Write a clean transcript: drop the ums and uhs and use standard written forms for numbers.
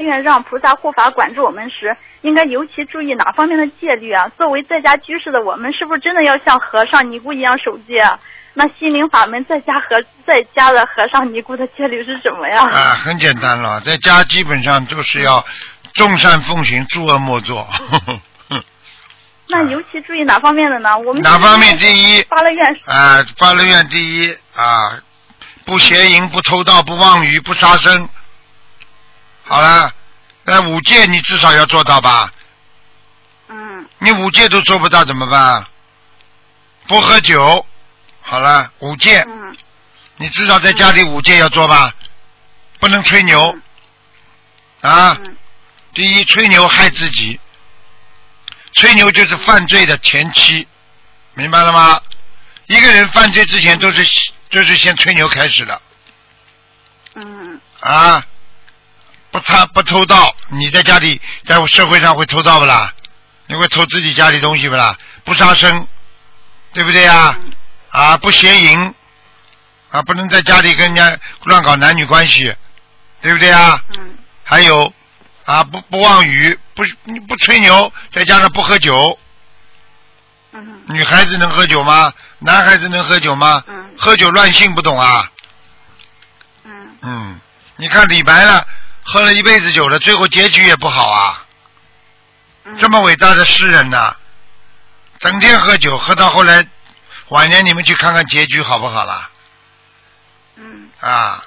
愿让菩萨护法管住我们时，应该尤其注意哪方面的戒律啊？作为在家居士的我们，是不是真的要像和尚尼姑一样守戒啊？那心灵法门在家的和尚尼姑的戒律是什么呀？ 啊，很简单了，在家基本上就是要众善奉行，诸恶莫作。 那尤其注意哪方面的呢？我们哪方面？第一， 发了愿发了愿第一啊，不邪淫，不偷盗，不妄语，不杀生。好了，那五戒你至少要做到吧？你五戒都做不到怎么办？不喝酒。好了，五戒。你至少在家里五戒要做吧？不能吹牛。第一，吹牛害自己。吹牛就是犯罪的前期，明白了吗？一个人犯罪之前都是先吹牛开始的。不偷盗，你在家里在社会上会偷盗不啦？你会偷自己家里东西不啦？不杀生，对不对呀？不邪淫，不能在家里跟人家乱搞男女关系，对不对呀？还有不妄语，不吹牛，再加上不喝酒。女孩子能喝酒吗？男孩子能喝酒吗？喝酒乱性不懂啊。你看李白了，喝了一辈子酒了，最后结局也不好啊。这么伟大的诗人呐，整天喝酒，喝到后来晚年你们去看看结局好不好啦？